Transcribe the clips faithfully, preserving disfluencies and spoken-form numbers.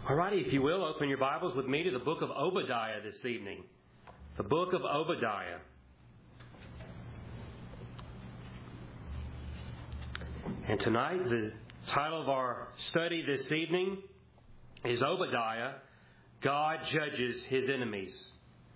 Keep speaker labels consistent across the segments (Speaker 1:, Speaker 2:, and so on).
Speaker 1: Alrighty, if you will, open your Bibles with me to the book of Obadiah this evening. The book of Obadiah. And tonight, the title of our study this evening is Obadiah, God Judges His Enemies.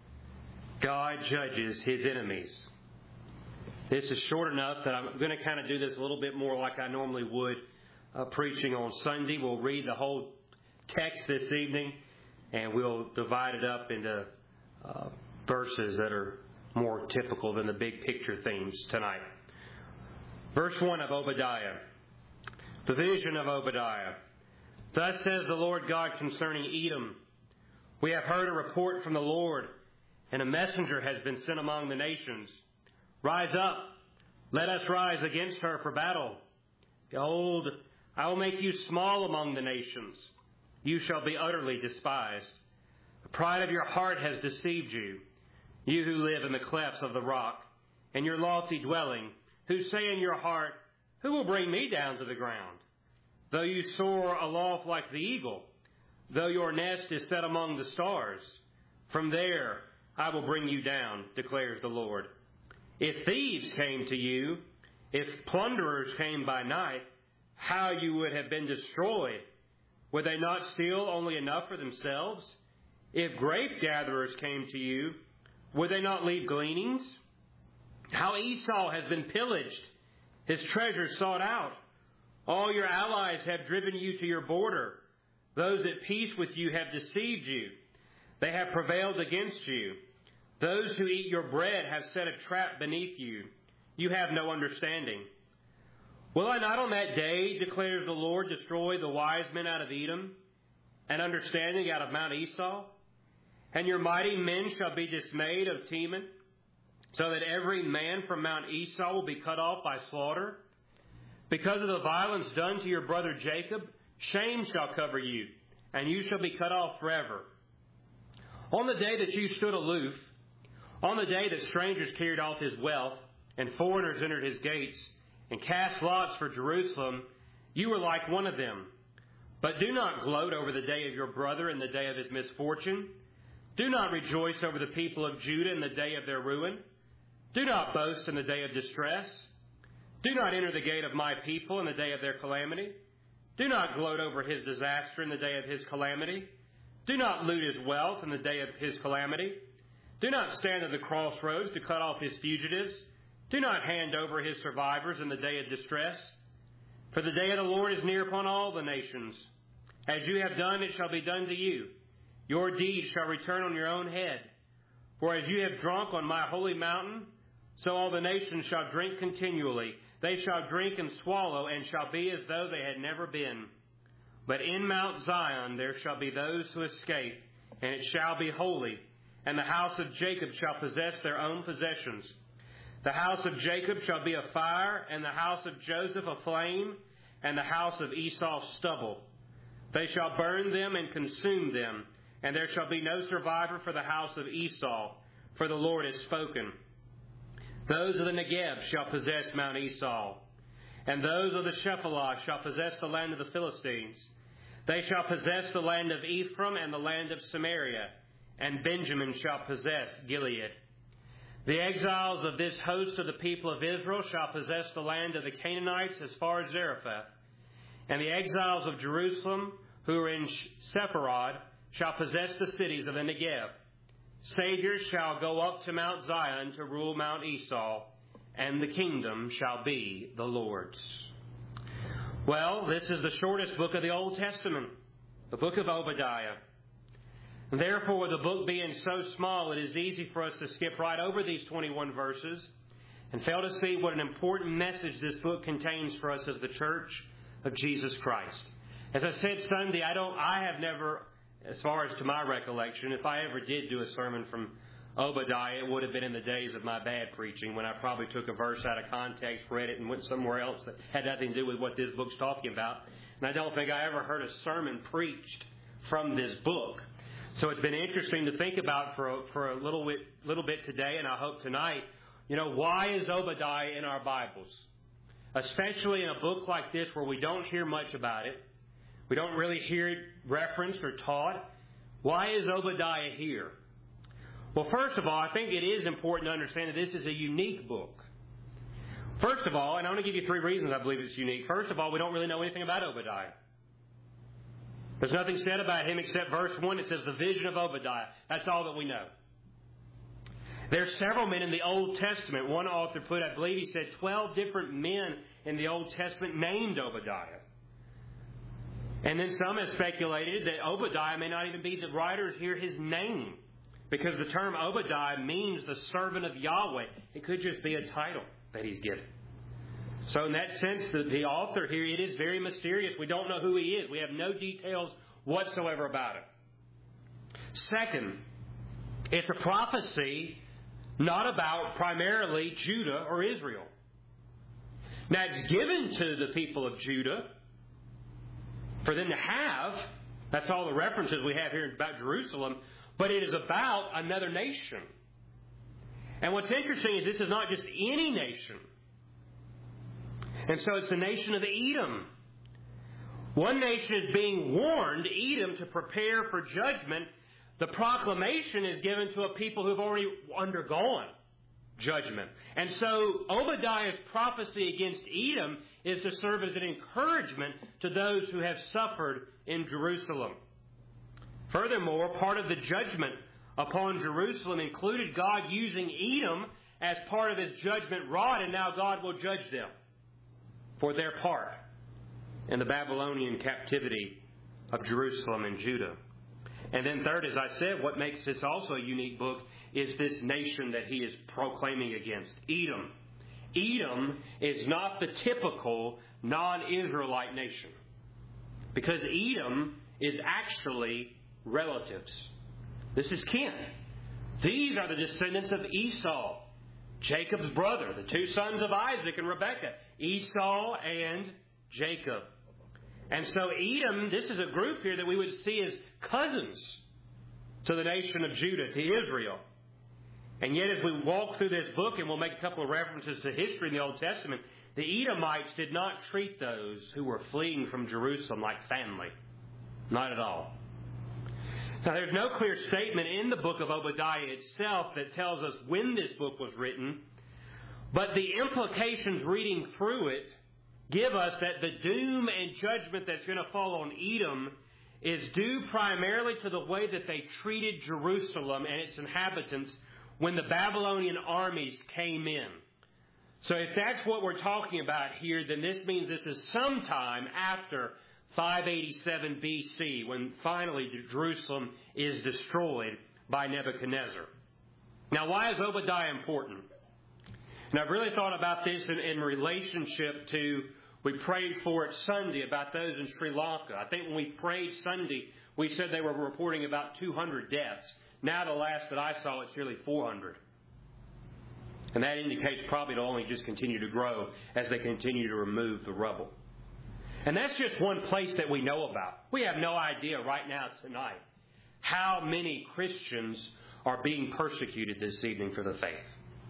Speaker 1: God Judges His Enemies. This is short enough that I'm going to kind of do this a little bit more like I normally would uh, preaching on Sunday. We'll read the whole text this evening, and we'll divide it up into uh, verses that are more typical than the big picture themes tonight. Verse one of Obadiah. The vision of Obadiah. Thus says the Lord God concerning Edom. We have heard a report from the Lord, and a messenger has been sent among the nations. Rise up, let us rise against her for battle. Behold, I will make you small among the nations. You shall be utterly despised. The pride of your heart has deceived you, you who live in the clefts of the rock, and your lofty dwelling, who say in your heart, who will bring me down to the ground? Though you soar aloft like the eagle, though your nest is set among the stars, from there I will bring you down, declares the Lord. If thieves came to you, if plunderers came by night, how you would have been destroyed. Would they not steal only enough for themselves? If grape gatherers came to you, would they not leave gleanings? How Esau has been pillaged, his treasures sought out. All your allies have driven you to your border. Those at peace with you have deceived you. They have prevailed against you. Those who eat your bread have set a trap beneath you. You have no understanding. Will I not on that day, declares the Lord, destroy the wise men out of Edom, and understanding out of Mount Esau? And your mighty men shall be dismayed of Teman, so that every man from Mount Esau will be cut off by slaughter? Because of the violence done to your brother Jacob, shame shall cover you, and you shall be cut off forever. On the day that you stood aloof, on the day that strangers carried off his wealth, and foreigners entered his gates, and cast lots for Jerusalem, you were like one of them. But do not gloat over the day of your brother in the day of his misfortune. Do not rejoice over the people of Judah in the day of their ruin. Do not boast in the day of distress. Do not enter the gate of my people in the day of their calamity. Do not gloat over his disaster in the day of his calamity. Do not loot his wealth in the day of his calamity. Do not stand at the crossroads to cut off his fugitives. Do not hand over his survivors in the day of distress. For the day of the Lord is near upon all the nations. As you have done, it shall be done to you. Your deeds shall return on your own head. For as you have drunk on my holy mountain, so all the nations shall drink continually. They shall drink and swallow, and shall be as though they had never been. But in Mount Zion there shall be those who escape, and it shall be holy. And the house of Jacob shall possess their own possessions. The house of Jacob shall be a fire, and the house of Joseph a flame, and the house of Esau stubble. They shall burn them and consume them, and there shall be no survivor for the house of Esau, for the Lord has spoken. Those of the Negeb shall possess Mount Esau, and those of the Shephelah shall possess the land of the Philistines. They shall possess the land of Ephraim and the land of Samaria, and Benjamin shall possess Gilead. The exiles of this host of the people of Israel shall possess the land of the Canaanites as far as Zarephath. And the exiles of Jerusalem, who are in Sepharad, shall possess the cities of the Negeb. Saviors shall go up to Mount Zion to rule Mount Esau, and the kingdom shall be the Lord's. Well, this is the shortest book of the Old Testament, the book of Obadiah. Therefore, with the book being so small, it is easy for us to skip right over these twenty-one verses and fail to see what an important message this book contains for us as the Church of Jesus Christ. As I said Sunday, I don't, I have never, as far as to my recollection, if I ever did do a sermon from Obadiah, it would have been in the days of my bad preaching when I probably took a verse out of context, read it, and went somewhere else that had nothing to do with what this book's talking about. And I don't think I ever heard a sermon preached from this book. So it's been interesting to think about for a, for a little bit, little bit today, and I hope tonight, you know, why is Obadiah in our Bibles? Especially in a book like this where we don't hear much about it. We don't really hear it referenced or taught. Why is Obadiah here? Well, first of all, I think it is important to understand that this is a unique book. First of all, and I'm going to give you three reasons I believe it's unique. First of all, we don't really know anything about Obadiah. There's nothing said about him except verse one. It says the vision of Obadiah. That's all that we know. There's several men in the Old Testament. One author put, I believe he said, twelve different men in the Old Testament named Obadiah. And then some have speculated that Obadiah may not even be the writers here his name, because the term Obadiah means the servant of Yahweh. It could just be a title that he's given. So in that sense, the, the author here, it is very mysterious. We don't know who he is. We have no details whatsoever about him. Second, it's a prophecy not about primarily Judah or Israel. Now, it's given to the people of Judah for them to have. That's all the references we have here about Jerusalem. But it is about another nation. And what's interesting is this is not just any nation. And so it's the nation of Edom. One nation is being warned, Edom, to prepare for judgment. The proclamation is given to a people who have already undergone judgment. And so Obadiah's prophecy against Edom is to serve as an encouragement to those who have suffered in Jerusalem. Furthermore, part of the judgment upon Jerusalem included God using Edom as part of his judgment rod, and now God will judge them for their part in the Babylonian captivity of Jerusalem and Judah. And then third, as I said, what makes this also a unique book is this nation that he is proclaiming against, Edom. Edom is not the typical non-Israelite nation, because Edom is actually relatives. This is kin. These are the descendants of Esau, Jacob's brother, the two sons of Isaac and Rebekah, Esau and Jacob. And so Edom, this is a group here that we would see as cousins to the nation of Judah, to Israel. And yet as we walk through this book, and we'll make a couple of references to history in the Old Testament, the Edomites did not treat those who were fleeing from Jerusalem like family. Not at all. Now, there's no clear statement in the book of Obadiah itself that tells us when this book was written, but the implications reading through it give us that the doom and judgment that's going to fall on Edom is due primarily to the way that they treated Jerusalem and its inhabitants when the Babylonian armies came in. So if that's what we're talking about here, then this means this is sometime after five eighty-seven B C, when finally Jerusalem is destroyed by Nebuchadnezzar. Now, why is Obadiah important? And I've really thought about this in, in relationship to, we prayed for it Sunday about those in Sri Lanka. I think when we prayed Sunday, we said they were reporting about two hundred deaths. Now the last that I saw, it's nearly four hundred. And that indicates probably it'll only just continue to grow as they continue to remove the rubble. And that's just one place that we know about. We have no idea right now tonight how many Christians are being persecuted this evening for the faith.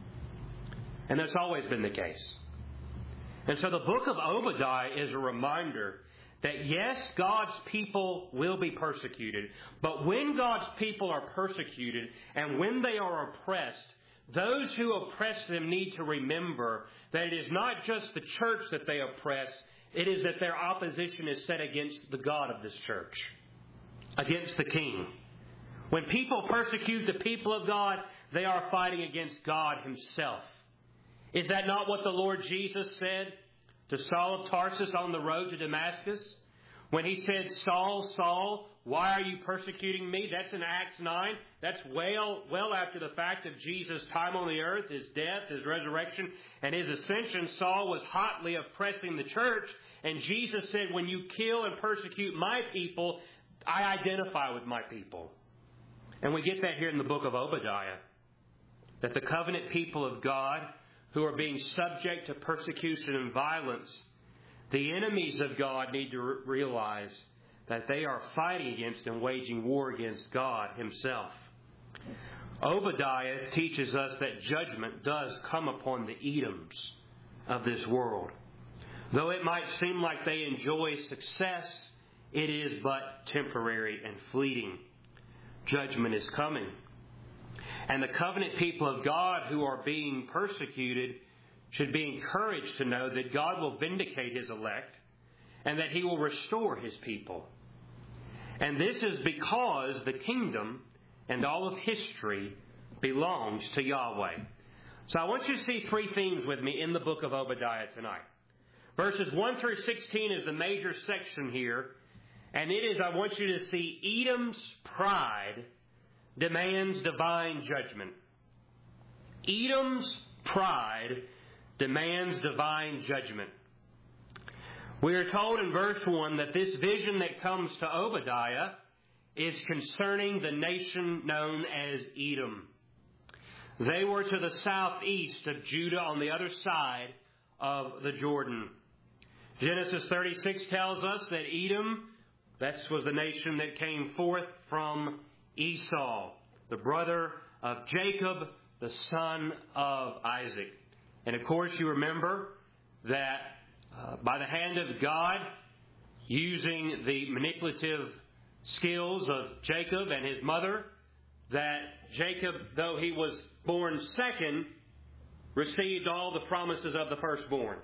Speaker 1: And that's always been the case. And so the book of Obadiah is a reminder that yes, God's people will be persecuted, but when God's people are persecuted and when they are oppressed, those who oppress them need to remember that it is not just the church that they oppress, it is that their opposition is set against the God of this church, against the King. When people persecute the people of God, they are fighting against God himself. Is that not what the Lord Jesus said to Saul of Tarsus on the road to Damascus? When he said, Saul, Saul, why are you persecuting me? That's in Acts nine. That's well, well after the fact of Jesus' time on the earth, his death, his resurrection, and his ascension. Saul was hotly oppressing the church. And Jesus said, when you kill and persecute my people, I identify with my people. And we get that here in the book of Obadiah. That the covenant people of God who are being subject to persecution and violence, the enemies of God need to re- realize that they are fighting against and waging war against God himself. Obadiah teaches us that judgment does come upon the Edoms of this world. Though it might seem like they enjoy success it is but temporary and fleeting. Judgment is coming. And the covenant people of God who are being persecuted should be encouraged to know that God will vindicate His elect and that He will restore His people. And this is because the kingdom and all of history belongs to Yahweh. So I want you to see three themes with me in the book of Obadiah tonight. Verses one through sixteen is the major section here. And it is, I want you to see, Edom's pride demands divine judgment. Edom's pride demands divine judgment. We are told in verse one that this vision that comes to Obadiah is concerning the nation known as Edom. They were to the southeast of Judah on the other side of the Jordan. Genesis thirty-six tells us that Edom, this was the nation that came forth from Esau, the brother of Jacob, the son of Isaac. And of course you remember that uh, by the hand of God, using the manipulative skills of Jacob and his mother, that Jacob, though he was born second, received all the promises of the firstborn.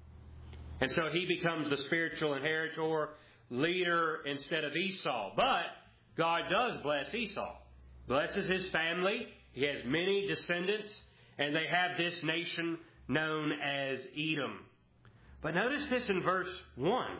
Speaker 1: And so he becomes the spiritual inheritor, leader instead of Esau. But God does bless Esau. Blesses his family. He has many descendants. And they have this nation known as Edom. But notice this in verse one.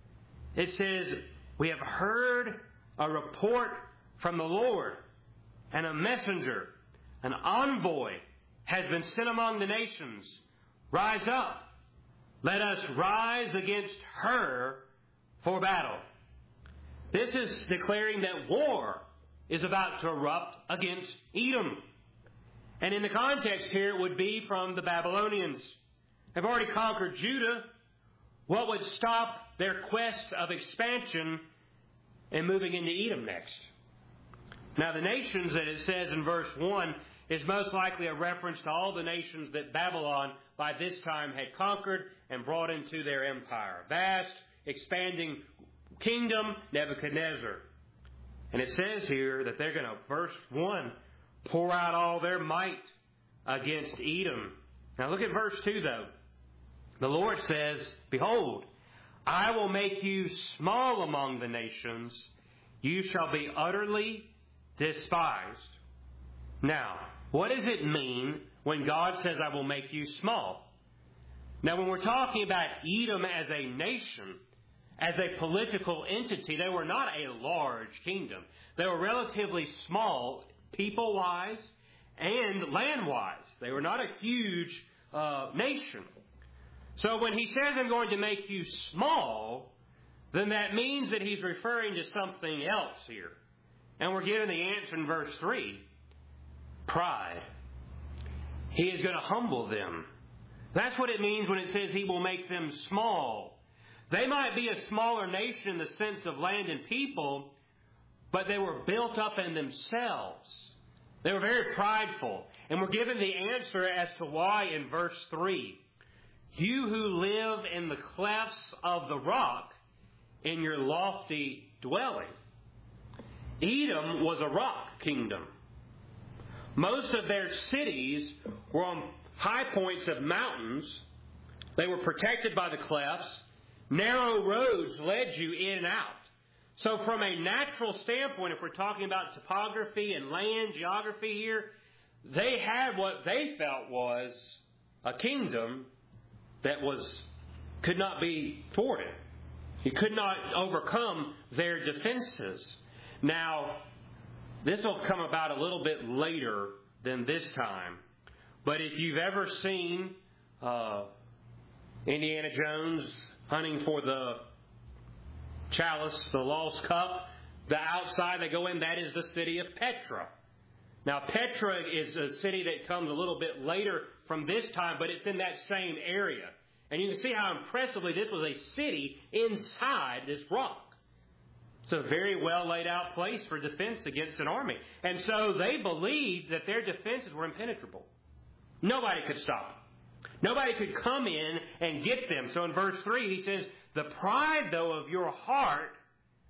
Speaker 1: It says, we have heard a report from the Lord, and a messenger, an envoy, has been sent among the nations. Rise up. Let us rise against her for battle. This is declaring that war is about to erupt against Edom. And in the context here, it would be from the Babylonians. They've already conquered Judah. What would stop their quest of expansion and moving into Edom next? Now, the nations that it says in verse one is most likely a reference to all the nations that Babylon by this time had conquered and brought into their empire. Vast, expanding kingdom, Nebuchadnezzar. And it says here that they're going to, verse one, pour out all their might against Edom. Now look at verse two though. The Lord says, behold, I will make you small among the nations. You shall be utterly despised. Now, what does it mean when God says, I will make you small? Now, when we're talking about Edom as a nation, as a political entity, they were not a large kingdom. They were relatively small, people-wise and land-wise. They were not a huge uh, nation. So when he says, I'm going to make you small, then that means that he's referring to something else here. And we're given the answer in verse three. Pride. He is going to humble them. That's what it means when it says he will make them small. They might be a smaller nation in the sense of land and people, but they were built up in themselves. They were very prideful. And we're given the answer as to why in verse three. You who live in the clefts of the rock in your lofty dwelling. Edom was a rock kingdom. Most of their cities were on high points of mountains. They were protected by the clefts. Narrow roads led you in and out. So from a natural standpoint, if we're talking about topography and land geography here, they had what they felt was a kingdom that was could not be thwarted. He could not overcome their defenses. Now, this will come about a little bit later than this time. But if you've ever seen uh, Indiana Jones hunting for the chalice, the lost cup, the outside they go in, that is the city of Petra. Now, Petra is a city that comes a little bit later from this time, but it's in that same area. And you can see how impressively this was a city inside this rock. It's a very well laid out place for defense against an army. And so they believed that their defenses were impenetrable. Nobody could stop them. Nobody could come in and get them. So in verse three he says, the pride though of your heart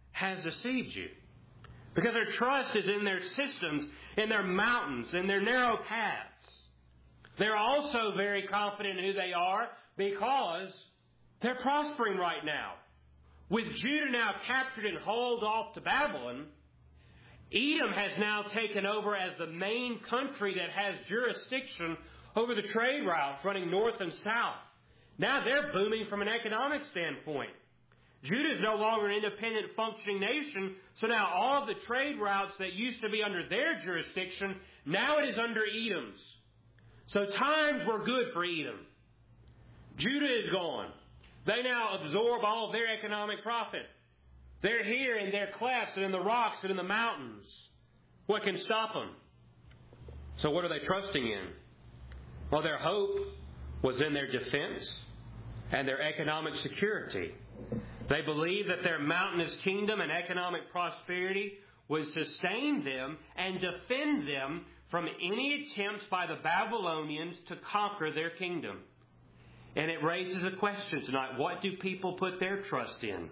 Speaker 1: has deceived you. Because their trust is in their systems, in their mountains, in their narrow paths. They're also very confident in who they are because they're prospering right now. With Judah now captured and hauled off to Babylon, Edom has now taken over as the main country that has jurisdiction over the trade routes running north and south. Now they're booming from an economic standpoint. Judah is no longer an independent functioning nation, so now all of the trade routes that used to be under their jurisdiction, now it is under Edom's. So times were good for Edom. Judah is gone. They now absorb all of their economic profit. They're here in their clefts and in the rocks and in the mountains. What can stop them? So what are they trusting in? Well, their hope was in their defense and their economic security. They believed that their mountainous kingdom and economic prosperity would sustain them and defend them from any attempts by the Babylonians to conquer their kingdom. And it raises a question tonight. What do people put their trust in?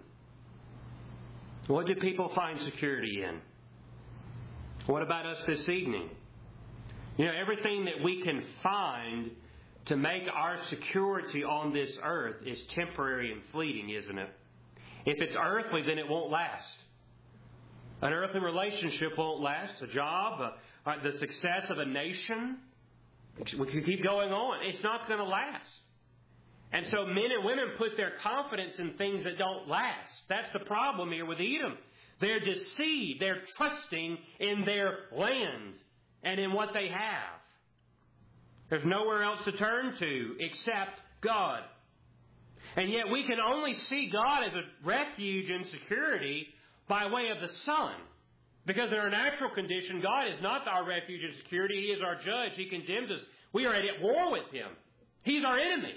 Speaker 1: What do people find security in? What about us this evening? You know, everything that we can find to make our security on this earth is temporary and fleeting, isn't it? If it's earthly, then it won't last. An earthly relationship won't last. A job, uh, the success of a nation, we can keep going on. It's not going to last. And so men and women put their confidence in things that don't last. That's the problem here with Edom. They're deceived. They're trusting in their land and in what they have. There's nowhere else to turn to except God. And yet we can only see God as a refuge and security by way of the Son. Because in our natural condition, God is not our refuge and security. He is our judge. He condemns us. We are at war with Him. He's our enemy.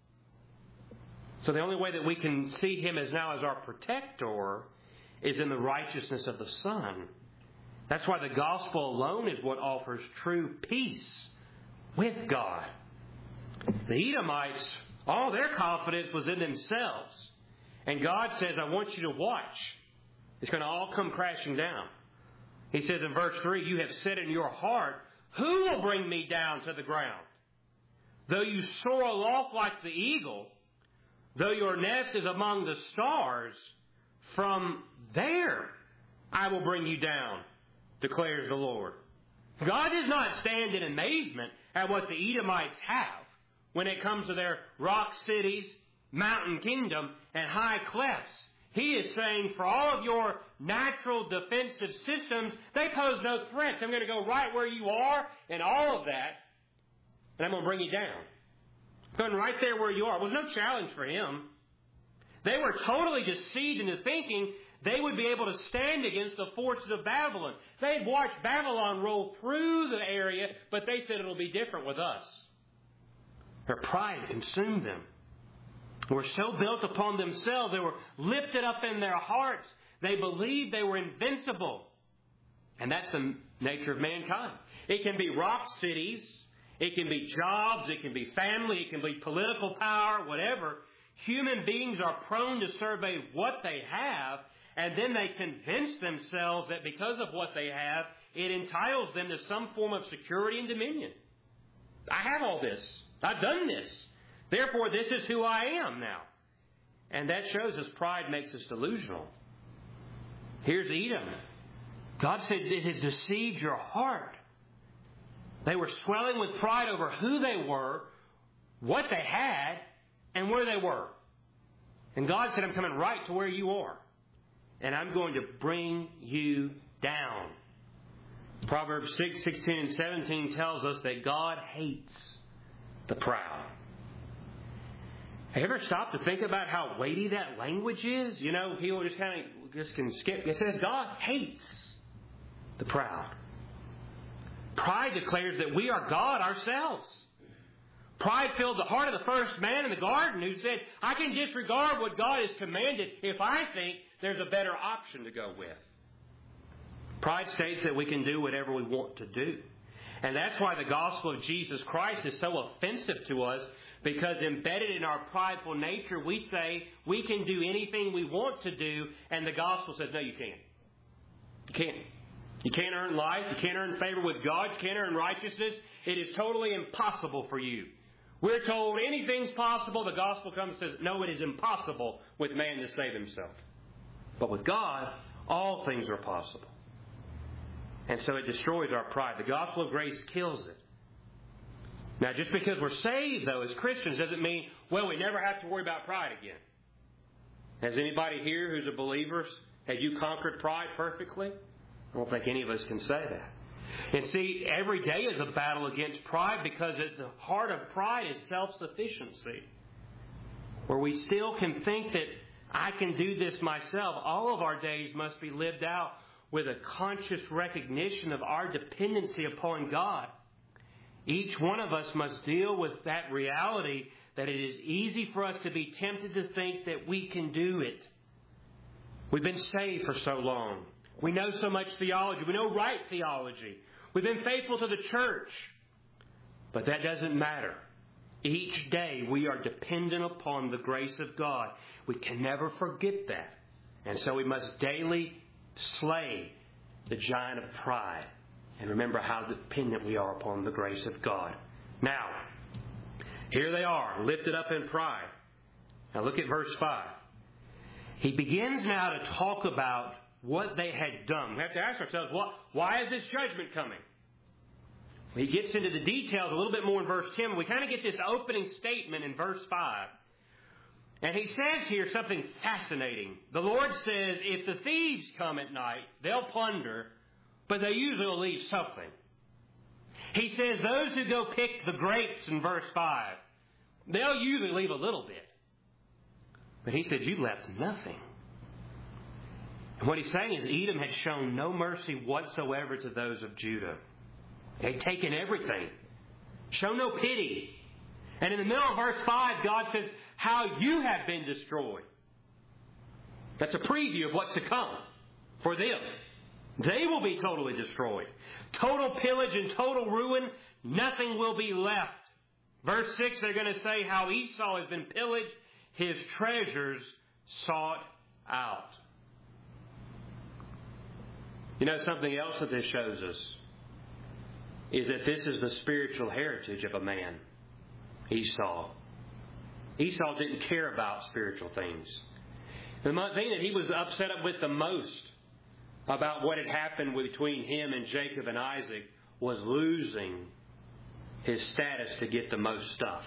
Speaker 1: So the only way that we can see Him as now as our protector is in the righteousness of the Son. That's why the gospel alone is what offers true peace with God. The Edomites, all their confidence was in themselves. And God says, I want you to watch. It's going to all come crashing down. He says in verse three, you have said in your heart, who will bring me down to the ground? Though you soar aloft like the eagle, though your nest is among the stars, from there I will bring you down, declares the Lord. God does not stand in amazement at what the Edomites have when it comes to their rock cities, mountain kingdom, and high clefts. He is saying, for all of your natural defensive systems, they pose no threats. I'm going to go right where you are and all of that, and I'm going to bring you down. Going right there where you are. It was no challenge for him. They were totally deceived into thinking they would be able to stand against the forces of Babylon. They had watched Babylon roll through the area, but they said it'll be different with us. Their pride consumed them. They were so built upon themselves. They were lifted up in their hearts. They believed they were invincible. And that's the nature of mankind. It can be rock cities. It can be jobs. It can be family. It can be political power, whatever. Human beings are prone to survey what they have, and then they convince themselves that because of what they have, it entitles them to some form of security and dominion. I have all this. I've done this. Therefore, this is who I am now. And that shows us pride makes us delusional. Here's Edom. God said it has deceived your heart. They were swelling with pride over who they were, what they had, and where they were. And God said, I'm coming right to where you are. And I'm going to bring you down. Proverbs six, sixteen, and seventeen tells us that God hates the proud. Have you ever stopped to think about how weighty that language is? You know, people just kind of just can skip. It says God hates the proud. Pride declares that we are God ourselves. Pride filled the heart of the first man in the garden who said, I can disregard what God has commanded if I think there's a better option to go with. Pride states that we can do whatever we want to do. And that's why the gospel of Jesus Christ is so offensive to us, because embedded in our prideful nature, we say we can do anything we want to do, and the gospel says, no, you can't. You can't. You can't earn life. You can't earn favor with God. You can't earn righteousness. It is totally impossible for you. We're told anything's possible. The gospel comes and says, no, it is impossible with man to save himself. But with God, all things are possible. And so it destroys our pride. The gospel of grace kills it. Now, just because we're saved, though, as Christians, doesn't mean, well, we never have to worry about pride again. Has anybody here who's a believer, have you conquered pride perfectly? I don't think any of us can say that. And see, every day is a battle against pride, because at the heart of pride is self-sufficiency, where we still can think that I can do this myself. All of our days must be lived out with a conscious recognition of our dependency upon God. Each one of us must deal with that reality that it is easy for us to be tempted to think that we can do it. We've been saved for so long. We know so much theology. We know right theology. We've been faithful to the church. But that doesn't matter. Each day we are dependent upon the grace of God. We can never forget that. And so we must daily slay the giant of pride and remember how dependent we are upon the grace of God. Now, here they are, lifted up in pride. Now look at verse five. He begins now to talk about what they had done. We have to ask ourselves, what, why is this judgment coming? He gets into the details a little bit more in verse ten. We kind of get this opening statement in verse five. And he says here something fascinating. The Lord says, if the thieves come at night, they'll plunder, but they usually will leave something. He says those who go pick the grapes in verse five, they'll usually leave a little bit. But he said, you left nothing. And what he's saying is Edom had shown no mercy whatsoever to those of Judah. They'd taken everything. Show no pity. And in the middle of verse five, God says, how you have been destroyed. That's a preview of what's to come for them. They will be totally destroyed. Total pillage and total ruin. Nothing will be left. Verse six, they're going to say how Esau has been pillaged, his treasures sought out. You know, something else that this shows us is that this is the spiritual heritage of a man, Esau. Esau didn't care about spiritual things. The thing that he was upset with the most about what had happened between him and Jacob and Isaac was losing his status to get the most stuff.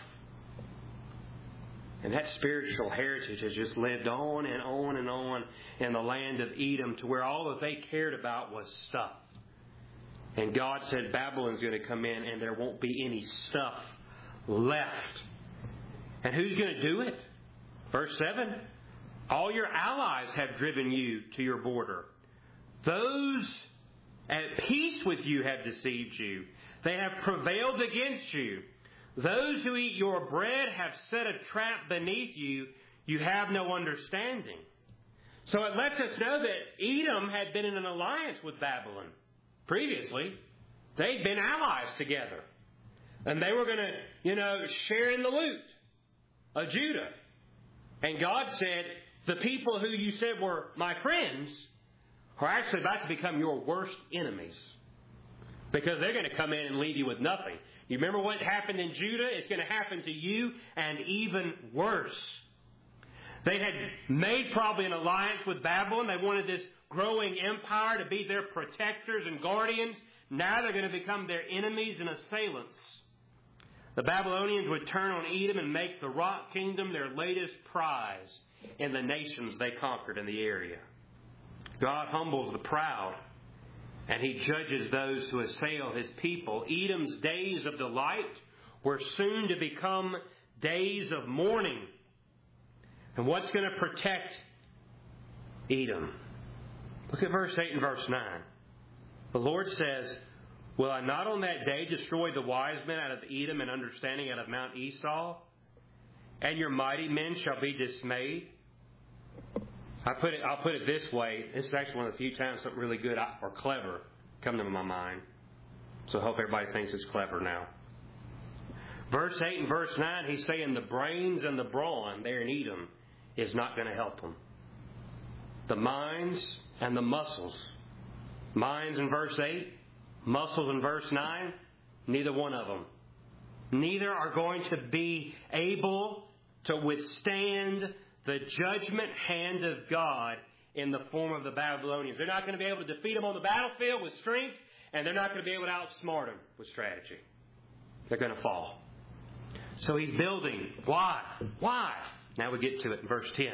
Speaker 1: And that spiritual heritage has just lived on and on and on in the land of Edom, to where all that they cared about was stuff. And God said Babylon's going to come in and there won't be any stuff left. And who's going to do it? Verse seven, all your allies have driven you to your border. Those at peace with you have deceived you. They have prevailed against you. Those who eat your bread have set a trap beneath you. You have no understanding. So it lets us know that Edom had been in an alliance with Babylon. Previously, they'd been allies together. And they were going to, you know, share in the loot of Judah. And God said, the people who you said were my friends are actually about to become your worst enemies. Because they're going to come in and leave you with nothing. You remember what happened in Judah? It's going to happen to you, and even worse. They had made probably an alliance with Babylon. They wanted this growing empire to be their protectors and guardians. Now they're going to become their enemies and assailants. The Babylonians would turn on Edom and make the rock kingdom their latest prize in the nations they conquered in the area. God humbles the proud, and He judges those who assail His people. Edom's days of delight were soon to become days of mourning. And what's going to protect Edom? Look at verse eight and verse nine. The Lord says, will I not on that day destroy the wise men out of Edom and understanding out of Mount Esau? And your mighty men shall be dismayed? I put it, I'll put it this way. This is actually one of the few times something really good or clever come to my mind. So I hope everybody thinks it's clever now. Verse eight and verse nine, he's saying the brains and the brawn there in Edom is not going to help them. The minds and the muscles. Minds in verse eight, muscles in verse nine, neither one of them. Neither are going to be able to withstand the judgment hand of God in the form of the Babylonians. They're not going to be able to defeat them on the battlefield with strength, and they're not going to be able to outsmart them with strategy. They're going to fall. So he's building. Why? Why? Now we get to it in verse ten.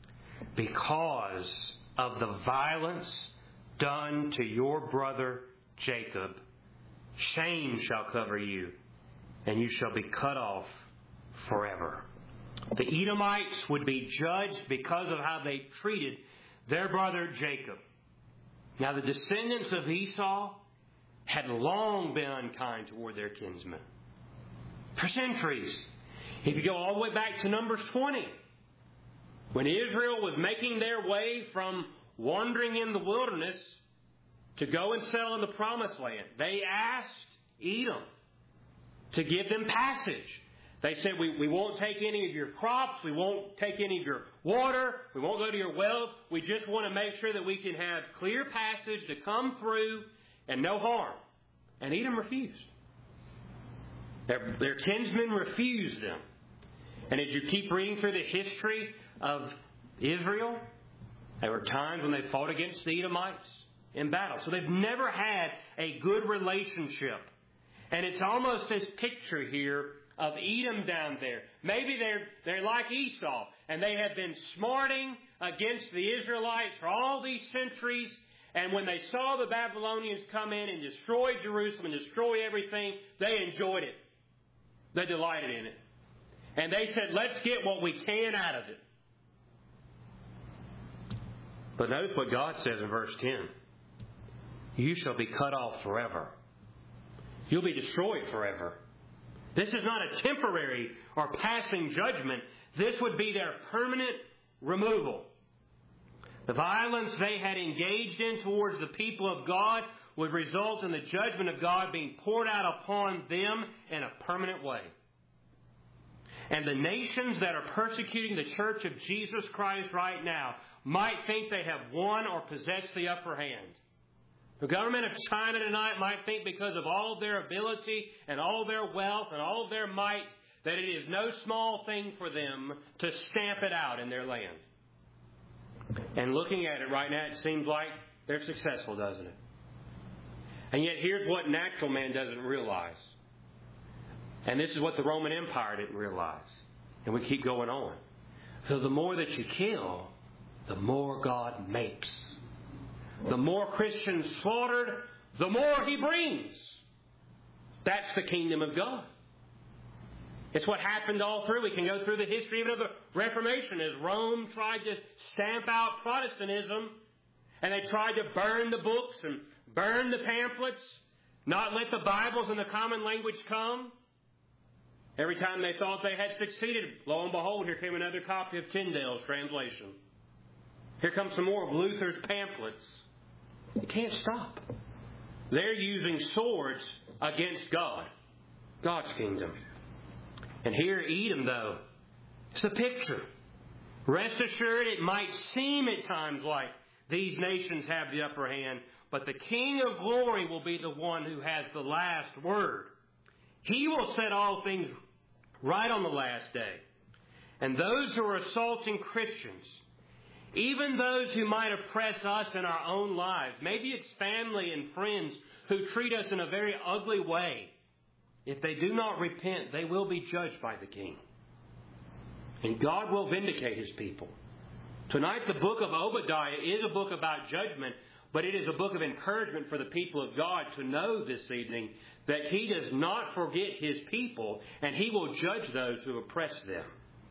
Speaker 1: Because of the violence done to your brother Jacob, shame shall cover you, and you shall be cut off forever. The Edomites would be judged because of how they treated their brother Jacob. Now the descendants of Esau had long been unkind toward their kinsmen. For centuries. If you go all the way back to Numbers twenty, when Israel was making their way from wandering in the wilderness to go and settle in the promised land, they asked Edom to give them passage. They said, we, we won't take any of your crops, we won't take any of your water, we won't go to your wells, we just want to make sure that we can have clear passage to come through and no harm. And Edom refused. Their, their kinsmen refused them. And as you keep reading through the history of Israel, there were times when they fought against the Edomites in battle. So they've never had a good relationship. And it's almost this picture here of Edom down there. Maybe they're, they're like Esau, and they have been smarting against the Israelites for all these centuries. And when they saw the Babylonians come in and destroy Jerusalem and destroy everything, they enjoyed it. They delighted in it. And they said, let's get what we can out of it. But notice what God says in verse ten. You shall be cut off forever. You'll be destroyed forever. This is not a temporary or passing judgment. This would be their permanent removal. The violence they had engaged in towards the people of God would result in the judgment of God being poured out upon them in a permanent way. And the nations that are persecuting the church of Jesus Christ right now might think they have won or possessed the upper hand. The government of China tonight might think because of all of their ability and all of their wealth and all of their might that it is no small thing for them to stamp it out in their land. And looking at it right now, it seems like they're successful, doesn't it? And yet here's what natural man doesn't realize. And this is what the Roman Empire didn't realize. And we keep going on. So the more that you kill, the more God makes. The more Christians slaughtered, the more He brings. That's the kingdom of God. It's what happened all through. We can go through the history even of the Reformation as Rome tried to stamp out Protestantism. And they tried to burn the books and burn the pamphlets, not let the Bibles and the common language come. Every time they thought they had succeeded, lo and behold, here came another copy of Tyndale's translation. Here comes some more of Luther's pamphlets. You can't stop. They're using swords against God, God's kingdom. And here, Edom, though, it's a picture. Rest assured, it might seem at times like these nations have the upper hand, but the King of glory will be the one who has the last word. He will set all things right on the last day. And those who are assaulting Christians, even those who might oppress us in our own lives, maybe it's family and friends who treat us in a very ugly way, if they do not repent, they will be judged by the King. And God will vindicate His people. Tonight, the book of Obadiah is a book about judgment, but it is a book of encouragement for the people of God to know this evening that He does not forget His people, and He will judge those who oppress them.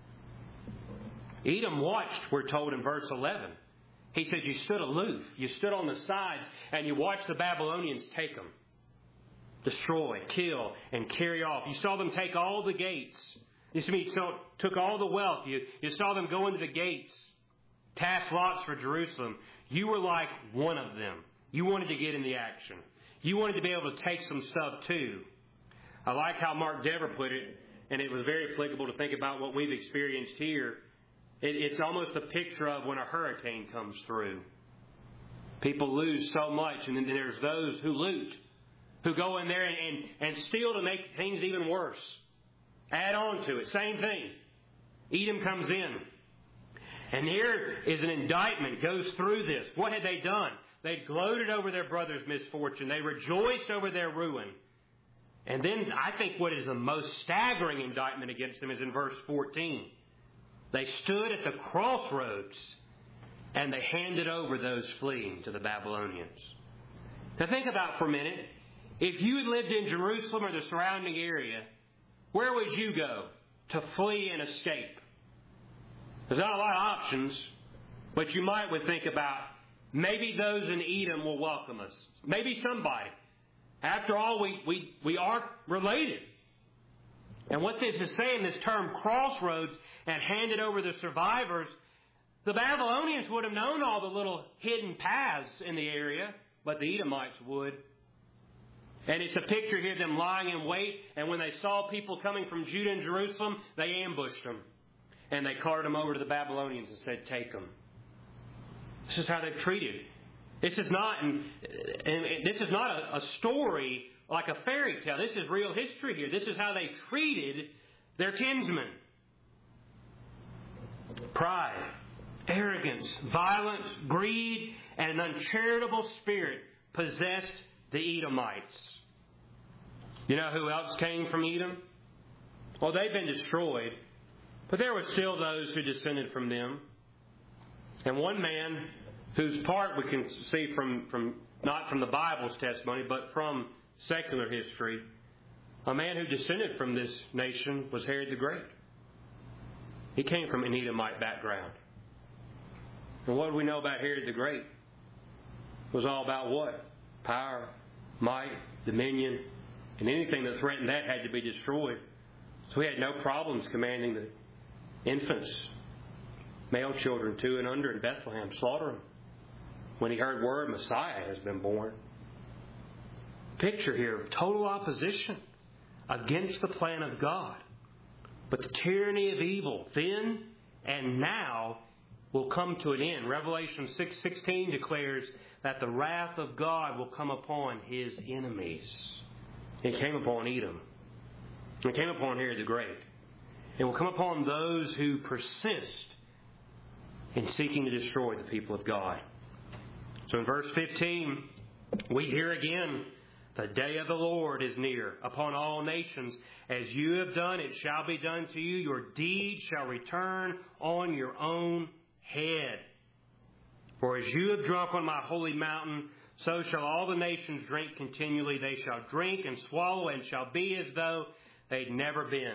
Speaker 1: Edom watched, we're told in verse eleven. He said, you stood aloof. You stood on the sides, and you watched the Babylonians take them. Destroy, kill, and carry off. You saw them take all the gates. You see, you saw, took all the wealth. You, you saw them go into the gates. Cast lots for Jerusalem. You were like one of them. You wanted to get in the action. you wanted to be able to take some stuff too. I like how Mark Dever put it, and it was very applicable to think about what we've experienced here. It, it's almost a picture of when a hurricane comes through. People lose so much, and then there's those who loot, who go in there and, and, and steal to make things even worse. Add on to it. Same thing. Edom comes in. And here is an indictment, goes through this. What had they done? They gloated over their brother's misfortune. They rejoiced over their ruin. And then I think what is the most staggering indictment against them is in verse fourteen. They stood at the crossroads and they handed over those fleeing to the Babylonians. Now think about for a minute. If you had lived in Jerusalem or the surrounding area, where would you go to flee and escape? There's not a lot of options, but you might would think about maybe those in Edom will welcome us. Maybe somebody. After all, we, we, we are related. And what this is saying, this term crossroads and handed over the survivors, the Babylonians would have known all the little hidden paths in the area, but the Edomites would. And it's a picture here of them lying in wait, and when they saw people coming from Judah and Jerusalem, they ambushed them. And they carted them over to the Babylonians and said, take them. This is how they're treated. This is not, and, and this is not a, a story like a fairy tale. This is real history here. This is how they treated their kinsmen. Pride, arrogance, violence, greed, and an uncharitable spirit possessed the Edomites. You know who else came from Edom? Well, they've been destroyed, but there were still those who descended from them. And one man whose part we can see from, from not from the Bible's testimony, but from secular history, a man who descended from this nation was Herod the Great. He came from an Edomite background. And what do we know about Herod the Great? It was all about what? Power, might, dominion, and anything that threatened that had to be destroyed. So he had no problems commanding the infants, male children two and under in Bethlehem, slaughter them. When he heard word Messiah has been born. Picture here of total opposition against the plan of God. But the tyranny of evil then and now will come to an end. Revelation six sixteen declares that the wrath of God will come upon his enemies. It came upon Edom. It came upon Herod the Great. It will come upon those who persist in seeking to destroy the people of God. So in verse fifteen, we hear again, the day of the Lord is near upon all nations. As you have done, it shall be done to you. Your deed shall return on your own head. For as you have drunk on my holy mountain, so shall all the nations drink continually. They shall drink and swallow and shall be as though they'd never been.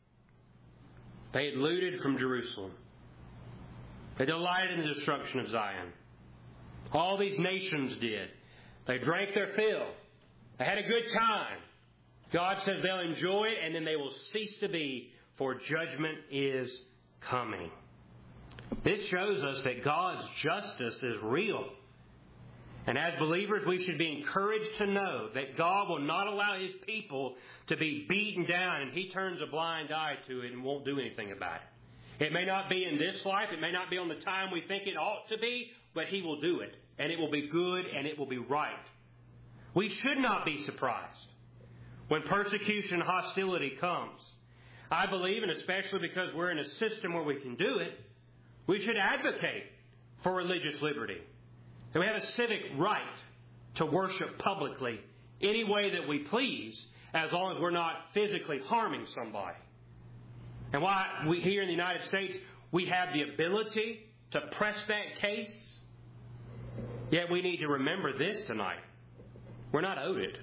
Speaker 1: They had looted from Jerusalem. They delighted in the destruction of Zion. All these nations did. They drank their fill. They had a good time. God says they'll enjoy it and then they will cease to be, for judgment is coming. This shows us that God's justice is real. And as believers, we should be encouraged to know that God will not allow his people to be beaten down and he turns a blind eye to it and won't do anything about it. It may not be in this life. It may not be on the time we think it ought to be, but he will do it. And it will be good and it will be right. We should not be surprised when persecution and hostility comes. I believe, and especially because we're in a system where we can do it, we should advocate for religious liberty. And we have a civic right to worship publicly any way that we please, as long as we're not physically harming somebody. And why we here in the United States, we have the ability to press that case, yet we need to remember this tonight. We're not owed it.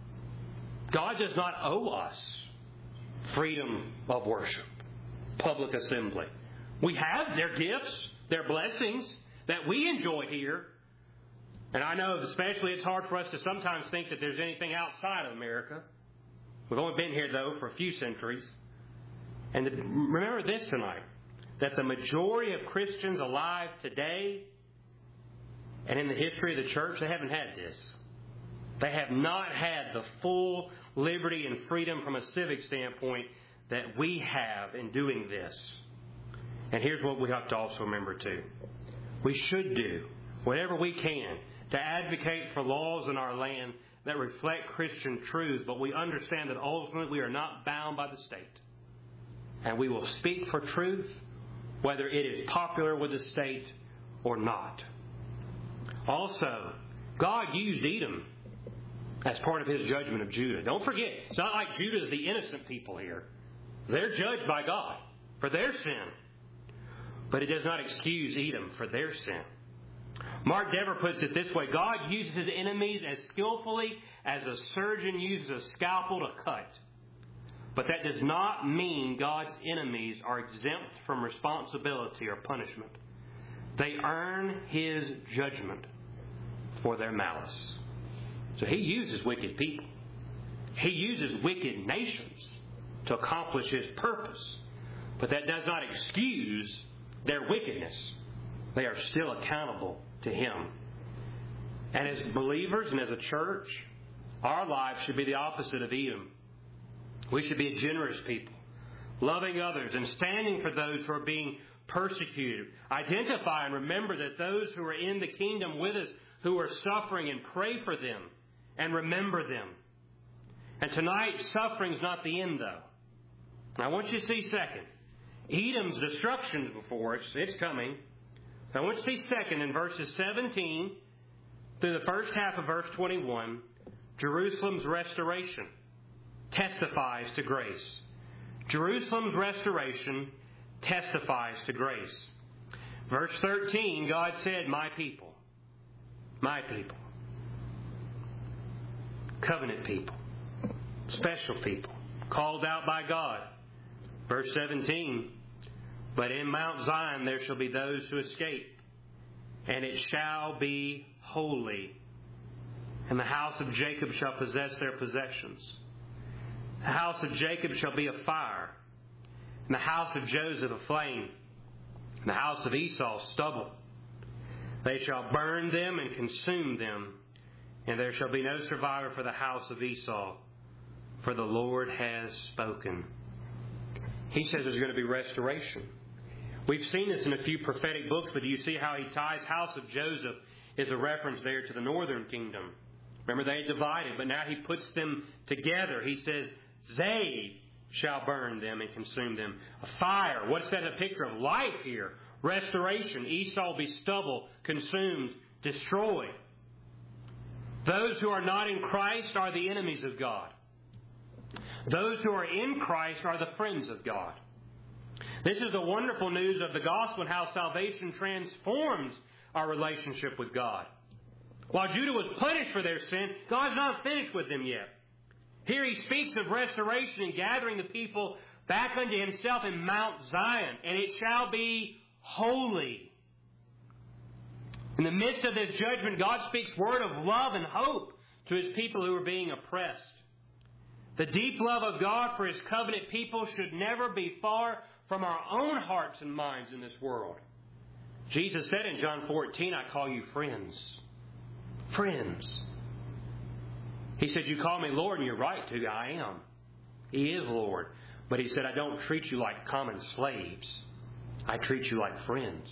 Speaker 1: God does not owe us freedom of worship, public assembly. We have their gifts, their blessings that we enjoy here. And I know especially it's hard for us to sometimes think that there's anything outside of America. We've only been here, though, for a few centuries. And remember this tonight, that the majority of Christians alive today and in the history of the church, they haven't had this. They have not had the full liberty and freedom from a civic standpoint that we have in doing this. And here's what we have to also remember too. We should do whatever we can to advocate for laws in our land that reflect Christian truth, but we understand that ultimately we are not bound by the state. And we will speak for truth, whether it is popular with the state or not. Also, God used Edom as part of His judgment of Judah. Don't forget, it's not like Judah is the innocent people here. They're judged by God for their sin. But it does not excuse Edom for their sin. Mark Dever puts it this way: God uses His enemies as skillfully as a surgeon uses a scalpel to cut. But that does not mean God's enemies are exempt from responsibility or punishment. They earn His judgment for their malice. So He uses wicked people. He uses wicked nations to accomplish His purpose. But that does not excuse their wickedness. They are still accountable to Him. And as believers and as a church, our lives should be the opposite of Edom. We should be a generous people, loving others and standing for those who are being persecuted. Identify and remember that those who are in the kingdom with us, who are suffering, and pray for them and remember them. And tonight, suffering is not the end, though. I want you to see second. Edom's destruction is before us. It's coming. I want you to see second in verses seventeen through the first half of verse twenty-one, Jerusalem's restoration testifies to grace. Jerusalem's restoration testifies to grace. Verse thirteen, God said, my people, my people, covenant people, special people, called out by God. Verse seventeen, but in Mount Zion there shall be those who escape, and it shall be holy, and the house of Jacob shall possess their possessions. The house of Jacob shall be a fire, and the house of Joseph a flame, and the house of Esau stubble. They shall burn them and consume them, and there shall be no survivor for the house of Esau, for the Lord has spoken. He says there's going to be restoration. We've seen this in a few prophetic books, but do you see how he ties house of Joseph is a reference there to the northern kingdom. Remember, they divided, but now he puts them together. He says, they shall burn them and consume them. A fire. What's that a picture of? Life here. Restoration. Esau will be stubble, consumed, destroyed. Those who are not in Christ are the enemies of God. Those who are in Christ are the friends of God. This is the wonderful news of the gospel and how salvation transforms our relationship with God. While Judah was punished for their sin, God's not finished with them yet. Here He speaks of restoration and gathering the people back unto Himself in Mount Zion, and it shall be holy. In the midst of this judgment, God speaks word of love and hope to His people who are being oppressed. The deep love of God for His covenant people should never be far from our own hearts and minds in this world. Jesus said in John fourteen, I call you friends. Friends. He said, you call me Lord, and you're right to. I am. He is Lord. But He said, I don't treat you like common slaves. I treat you like friends.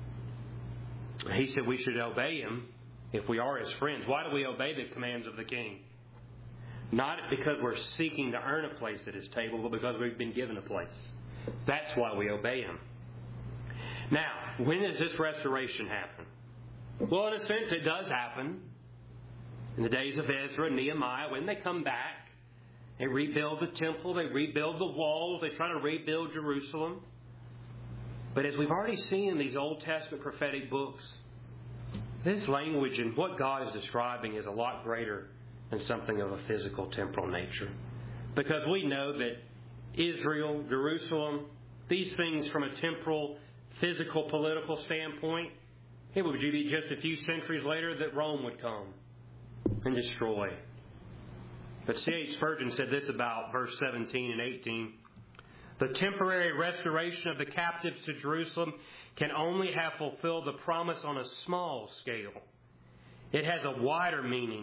Speaker 1: He said we should obey Him if we are His friends. Why do we obey the commands of the King? Not because we're seeking to earn a place at His table, but because we've been given a place. That's why we obey Him. Now, when does this restoration happen? Well, in a sense, it does happen. In the days of Ezra and Nehemiah, when they come back, they rebuild the temple, they rebuild the walls, they try to rebuild Jerusalem. But as we've already seen in these Old Testament prophetic books, this language and what God is describing is a lot greater than something of a physical, temporal nature. Because we know that Israel, Jerusalem, these things from a temporal, physical, political standpoint, it would be just a few centuries later that Rome would come and destroy. But C H Spurgeon said this about verse seventeen and eighteen. The temporary restoration of the captives to Jerusalem can only have fulfilled the promise on a small scale. It has a wider meaning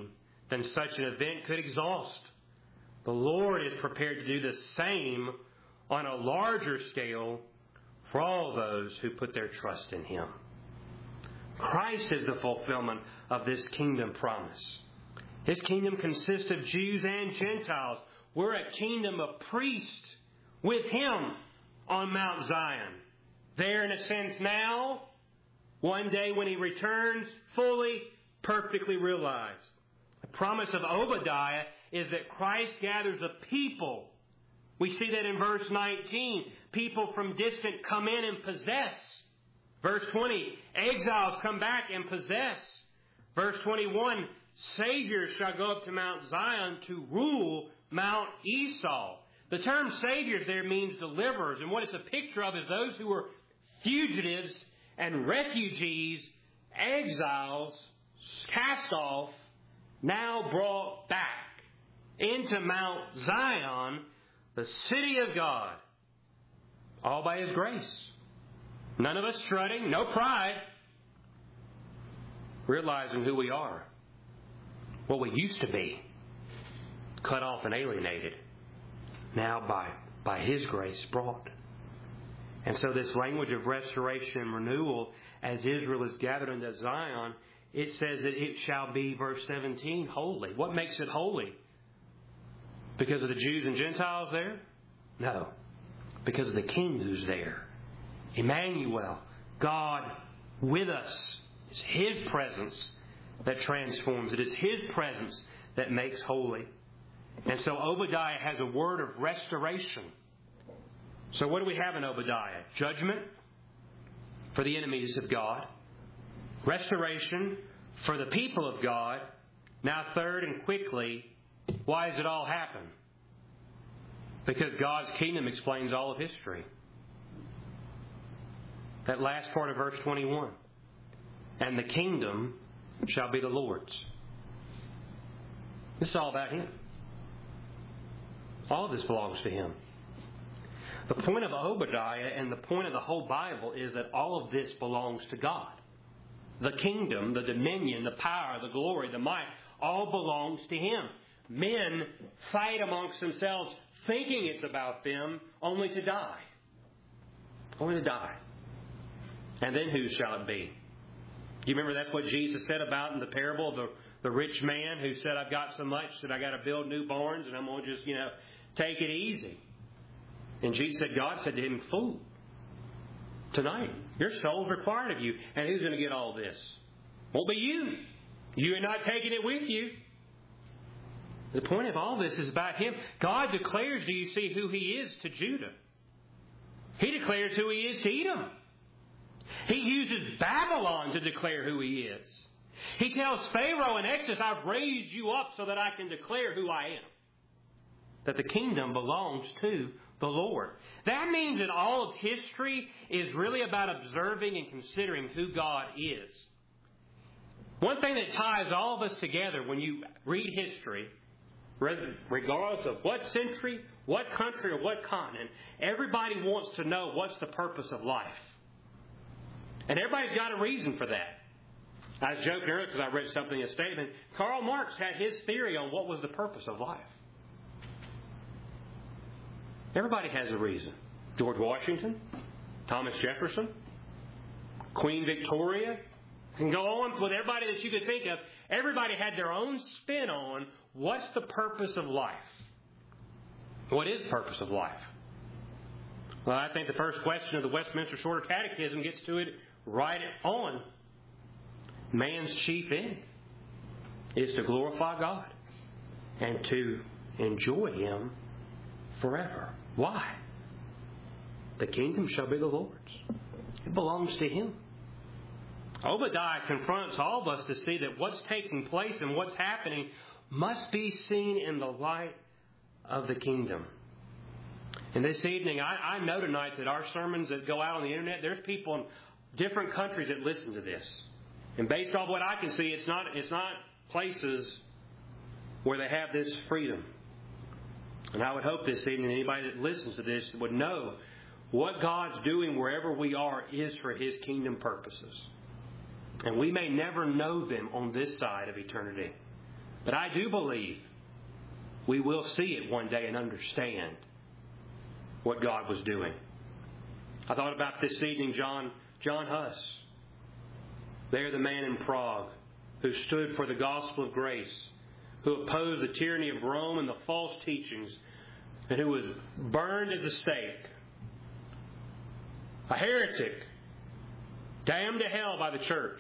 Speaker 1: than such an event could exhaust. The Lord is prepared to do the same on a larger scale for all those who put their trust in Him. Christ is the fulfillment of this kingdom promise. His kingdom consists of Jews and Gentiles. We're a kingdom of priests with Him on Mount Zion. There in a sense now, one day when He returns, fully, perfectly realized. The promise of Obadiah is that Christ gathers a people. We see that in verse nineteen. People from distant come in and possess. Verse twenty, exiles come back and possess. Verse twenty-one, saviors shall go up to Mount Zion to rule Mount Esau. The term saviors there means deliverers. And what it's a picture of is those who were fugitives and refugees, exiles, cast off, now brought back into Mount Zion, the city of God, all by His grace. None of us strutting, no pride, realizing who we are, what we used to be, cut off and alienated, now by, by His grace brought. And so this language of restoration and renewal, as Israel is gathered into Zion, it says that it shall be, verse seventeen, holy. What makes it holy? Because of the Jews and Gentiles there? No. Because of the King who's there. Emmanuel, God with us. It's His presence that transforms. It is His presence that makes holy. And so Obadiah has a word of restoration. So what do we have in Obadiah? Judgment for the enemies of God. Restoration for the people of God. Now third and quickly, why does it all happen? Because God's kingdom explains all of history. That last part of verse twenty-one. And the kingdom shall be the Lord's. This is all about Him. All of this belongs to Him. The point of Obadiah and the point of the whole Bible is that all of this belongs to God. The kingdom, the dominion, the power, the glory, the might, all belongs to Him. Men fight amongst themselves thinking it's about them, only to die. Only to die. And then whose shall it be? Do you remember that's what Jesus said about in the parable of the, the rich man who said, I've got so much that I got to build new barns and I'm going to just, you know, take it easy. And Jesus said, God said to him, fool, tonight your soul's required of you. And who's going to get all this? Won't be you. You are not taking it with you. The point of all this is about Him. God declares, do you see, who He is to Judah. He declares who He is to Edom. He uses Babylon to declare who He is. He tells Pharaoh in Exodus, I've raised you up so that I can declare who I am. That the kingdom belongs to the Lord. That means that all of history is really about observing and considering who God is. One thing that ties all of us together when you read history, regardless of what century, what country, or what continent, everybody wants to know what's the purpose of life. And everybody's got a reason for that. I was joking earlier because I read something in a statement. Karl Marx had his theory on what was the purpose of life. Everybody has a reason. George Washington, Thomas Jefferson, Queen Victoria, and go on with everybody that you could think of. Everybody had their own spin on what's the purpose of life. What is the purpose of life? Well, I think the first question of the Westminster Shorter Catechism gets to it right on. Man's chief end is to glorify God and to enjoy Him forever. Why? The kingdom shall be the Lord's. It belongs to Him. Obadiah confronts all of us to see that what's taking place and what's happening must be seen in the light of the kingdom. And this evening, I, I know tonight that our sermons that go out on the internet, there's people in different countries that listen to this. And based on what I can see, it's not, it's not places where they have this freedom. And I would hope this evening anybody that listens to this would know what God's doing wherever we are is for His kingdom purposes. And we may never know them on this side of eternity. But I do believe we will see it one day and understand what God was doing. I thought about this evening John, John Huss. There, the man in Prague who stood for the gospel of grace, who opposed the tyranny of Rome and the false teachings, and who was burned at the stake. A heretic, damned to hell by the church.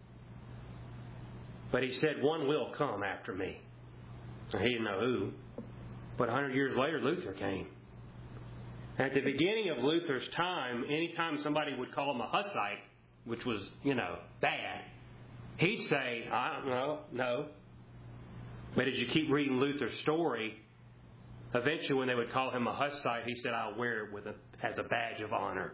Speaker 1: But he said, one will come after me. And he didn't know who. But a hundred years later, Luther came. At the beginning of Luther's time, anytime somebody would call him a Hussite, which was, you know, bad, he'd say, I don't know, no. But as you keep reading Luther's story, eventually when they would call him a Hussite, he said, I'll wear it with a, as a badge of honor.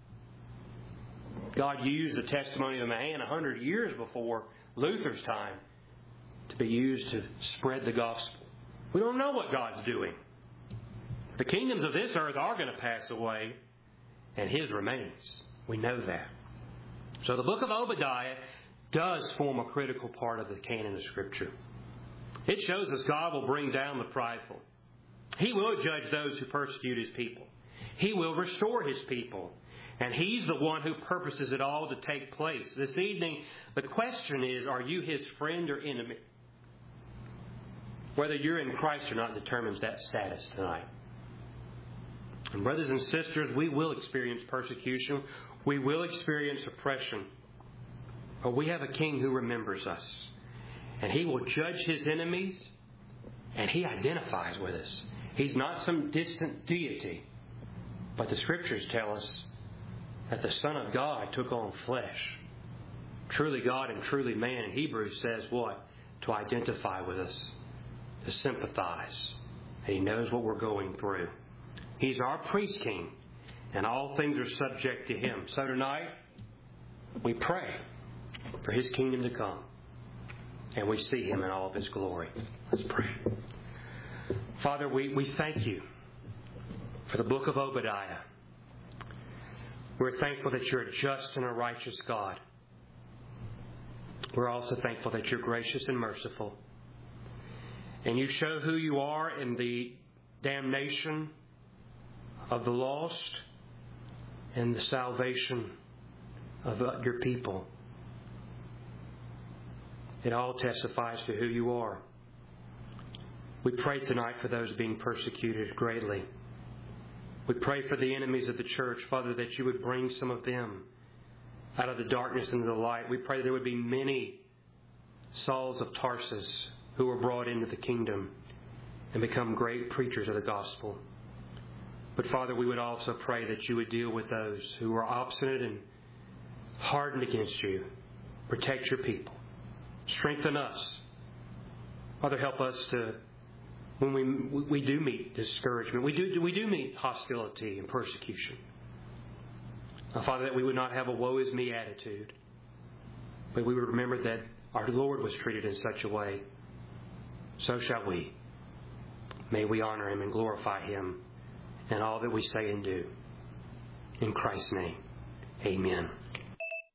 Speaker 1: God used the testimony of a man a hundred years before Luther's time to be used to spread the gospel. We don't know what God's doing. The kingdoms of this earth are going to pass away, and His remains. We know that. So the book of Obadiah does form a critical part of the canon of Scripture. It shows us God will bring down the prideful. He will judge those who persecute His people. He will restore His people. And He's the one who purposes it all to take place. This evening, the question is, are you His friend or enemy? Whether you're in Christ or not determines that status tonight. And brothers and sisters, we will experience persecution. We will experience oppression. But we have a King who remembers us. And He will judge His enemies. And He identifies with us. He's not some distant deity. But the Scriptures tell us that the Son of God took on flesh. Truly God and truly man. And Hebrews says what? To identify with us. To sympathize. And He knows what we're going through. He's our priest king. And all things are subject to Him. So tonight, we pray for His kingdom to come. And we see Him in all of His glory. Let's pray. Father, we, we thank You for the book of Obadiah. We're thankful that You're a just and a righteous God. We're also thankful that You're gracious and merciful. And You show who You are in the damnation of the lost and the salvation of Your people. It all testifies to who You are. We pray tonight for those being persecuted greatly. We pray for the enemies of the church, Father, that You would bring some of them out of the darkness into the light. We pray there would be many Sauls of Tarsus who were brought into the kingdom and become great preachers of the gospel. But Father, we would also pray that You would deal with those who are obstinate and hardened against You. Protect Your people. Strengthen us. Father, help us to, when we we do meet discouragement, we do we do meet hostility and persecution. Now, Father, that we would not have a woe is me attitude, but we would remember that our Lord was treated in such a way. So shall we. May we honor Him and glorify Him in all that we say and do. In Christ's name, amen.